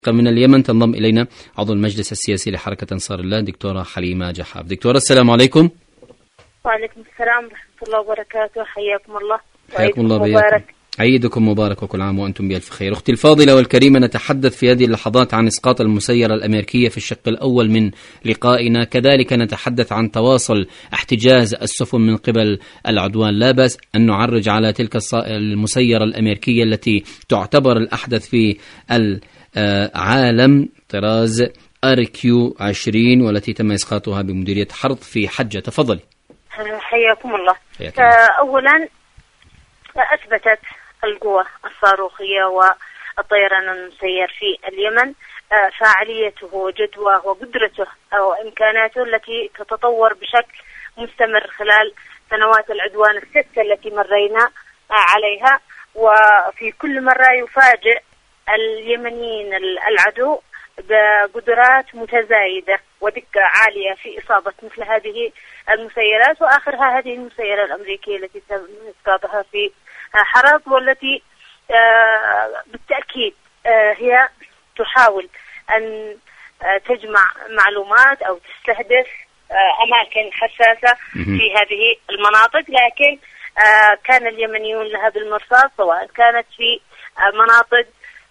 من اليمن تنضم إلينا عضو المجلس السياسي لحركة أنصار الله دكتورة حليمة جحاف. دكتورة السلام عليكم. وعليكم السلام ورحمة الله وبركاته. حياكم الله. حياكم الله بياكم. عيدكم مبارك وكل عام وأنتم بألف خير. أختي الفاضلة والكريمة، نتحدث في هذه اللحظات عن إسقاط المسيرة الأمريكية في الشق الأول من لقائنا، كذلك نتحدث عن تواصل احتجاز السفن من قبل العدوان. لا بأس أن نعرج على تلك المسيرة الأمريكية التي تعتبر الأحدث في عالم، طراز RQ 20، والتي تم إسقاطها بمديرية حرب في حجة. تفضلي. حياكم الله. أولا أثبتت القوى الصاروخية والطيران المسير في اليمن فاعليته وجدواه وقدرته وإمكاناته التي تتطور بشكل مستمر خلال سنوات العدوان الستة التي مرينا عليها، وفي كل مرة يفاجئ اليمنيين العدو بقدرات متزايدة ودقة عالية في إصابة مثل هذه المسيرات، وآخرها هذه المسيرة الأمريكية التي تم إسقاطها في حرب، والتي بالتأكيد هي تحاول أن تجمع معلومات أو تستهدف أماكن حساسة في هذه المناطق، لكن كان اليمنيون لها بالمرصاد، سواء كانت في مناطق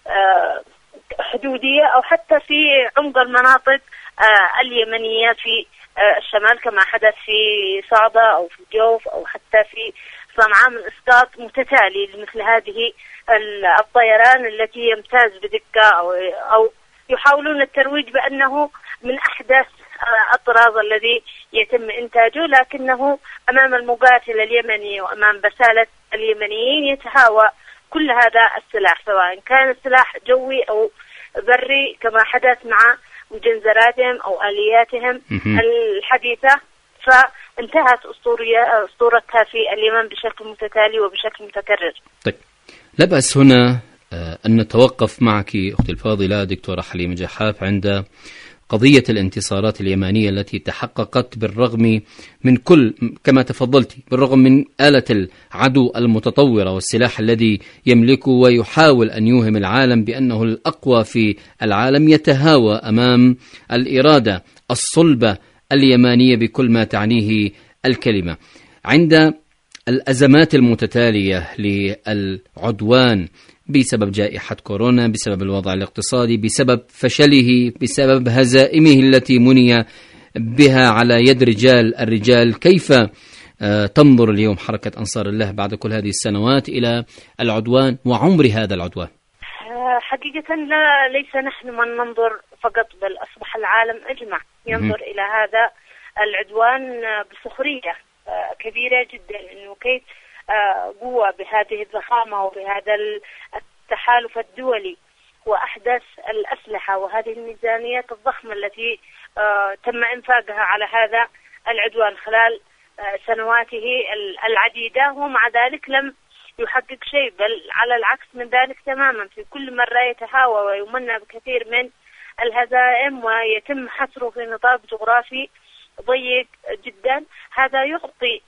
حدودية أو حتى في عمق المناطق اليمنية في الشمال، كما حدث في صعدة أو في الجوف أو حتى في صنعاء، من إسقاط متتالي لمثل هذه الطيران التي يمتاز بدقة أو يحاولون الترويج بأنه من أحدث الطراز الذي يتم إنتاجه، لكنه أمام المقاتل اليمني وأمام بسالة اليمنيين يتهاوى كل هذا السلاح، سواء كان السلاح جوي أو بري كما حدث مع مجنزراتهم أو آلياتهم الحديثة، فانتهت أسطورتها في اليمن بشكل متتالي وبشكل متكرر. طيب، لا بأس هنا أن نتوقف معك أختي الفاضلة دكتورة حليمة جحاف عند قضية الانتصارات اليمانية التي تحققت بالرغم من كل، كما تفضلت، بالرغم من آلة العدو المتطورة والسلاح الذي يملكه ويحاول أن يوهم العالم بأنه الأقوى في العالم، يتهاوى أمام الإرادة الصلبة اليمانية بكل ما تعنيه الكلمة. عند الأزمات المتتالية للعدوان بسبب جائحة كورونا، بسبب الوضع الاقتصادي، بسبب فشله، بسبب هزائمه التي مني بها على يد الرجال، كيف تنظر اليوم حركة أنصار الله بعد كل هذه السنوات إلى العدوان وعمر هذا العدوان؟ حقيقة ليس نحن من ننظر فقط، بل أصبح العالم أجمع ينظر إلى هذا العدوان بسخرية كبيرة جدا، إنه كيف قوة بهذه الضخامة وبهذا التحالف الدولي وأحدث الأسلحة وهذه الميزانيات الضخمة التي تم إنفاقها على هذا العدوان خلال سنواته العديدة، ومع ذلك لم يحقق شيء، بل على العكس من ذلك تماما. في كل مرة يتهاوى ويمنى بكثير من الهزائم ويتم حصره في نطاق جغرافي ضيق جدا. هذا يعطي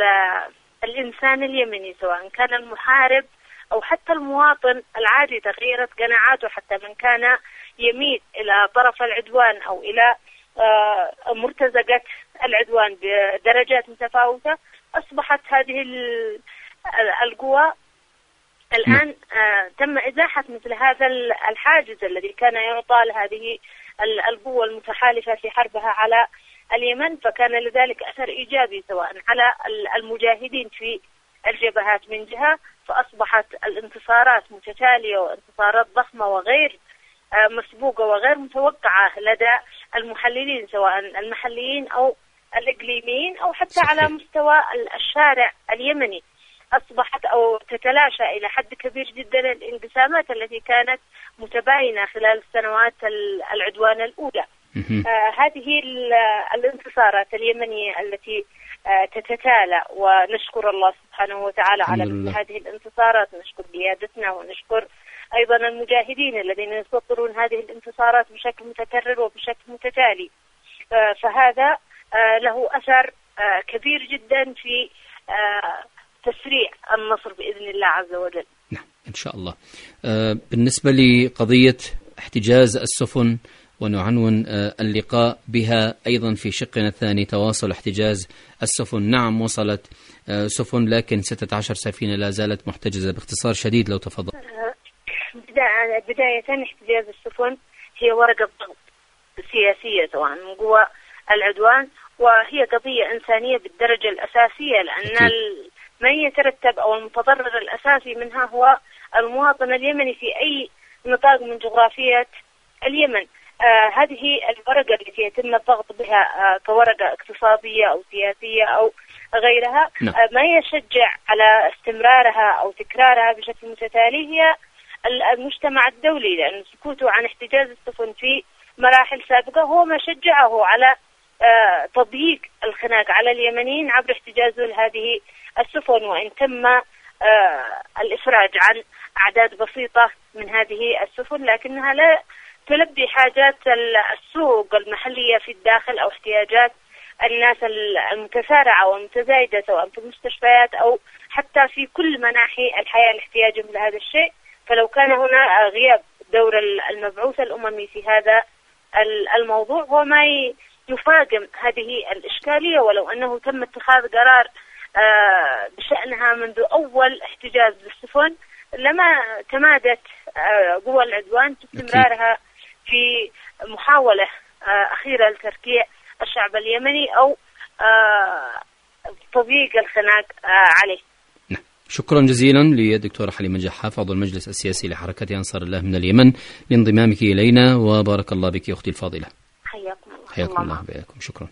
الإنسان اليمني، سواء كان المحارب أو حتى المواطن العادي، تغيرت قناعاته، حتى من كان يميل إلى طرف العدوان أو إلى مرتزقة العدوان بدرجات متفاوتة. أصبحت هذه القوى الآن تم إزاحة مثل هذا الحاجز الذي كان يعطى لهذه القوة المتحالفة في حربها على اليمن، فكان لذلك أثر إيجابي سواء على المجاهدين في الجبهات من جهة، فأصبحت الانتصارات متتالية وانتصارات ضخمة وغير مسبوقة وغير متوقعة لدى المحللين، سواء المحليين أو الإقليميين أو حتى صحيح. على مستوى الشارع اليمني أصبحت أو تتلاشى إلى حد كبير جدا الانقسامات التي كانت متباينة خلال السنوات العدوان الأولى. هذه الانتصارات اليمنية التي تتتالى، ونشكر الله سبحانه وتعالى على مثل هذه الانتصارات، نشكر قيادتنا ونشكر أيضا المجاهدين الذين يسطرون هذه الانتصارات بشكل متكرر وبشكل متتالي، فهذا له أثر كبير جدا في تسريع النصر بإذن الله عز وجل. نعم إن شاء الله. بالنسبة لقضية احتجاز السفن، ونعنون اللقاء بها أيضا في شقنا الثاني، تواصل احتجاز السفن. نعم وصلت سفن، لكن 16 سفينة لا زالت محتجزة. باختصار شديد لو تفضل. بداية احتجاز السفن هي ورقة ضغط سياسية طبعا من قوى العدوان، وهي قضية إنسانية بالدرجة الأساسية، لأن ما يترتب أو المتضرر الأساسي منها هو المواطن اليمني في أي نطاق من جغرافية اليمن. هذه الورقة التي يتم الضغط بها كورقة اقتصادية أو سياسية أو غيرها ما يشجع على استمرارها أو تكرارها بشكل متتالي هي المجتمع الدولي، لأن سكوته عن احتجاز السفن في مراحل سابقة هو ما شجعه على تضييق الخناق على اليمنيين عبر احتجازه لهذه السفن. وإن تم الإفراج عن أعداد بسيطة من هذه السفن، لكنها لا تلبي حاجات السوق المحلية في الداخل أو احتياجات الناس المتسارعة والمتزايدة، سواء في المستشفيات أو حتى في كل مناحي الحياة لاحتياجهم لهذا الشيء. فلو كان هنا غياب دور المبعوث الأممي في هذا الموضوع هو ما يفاقم هذه الإشكالية، ولو أنه تم اتخاذ قرار بشأنها منذ أول احتجاز للسفن لما تمادت قوى العدوان في استمرارها في محاولة أخيرة لتركيع الشعب اليمني أو تضييق الخناق عليه. شكرا جزيلا للدكتورة حليمة جحاف، عضو المجلس السياسي لحركة أنصار الله من اليمن، لانضمامك إلينا، وبارك الله بك أختي الفاضلة. حياكم الله. حياكم الله بإياكم. شكرا.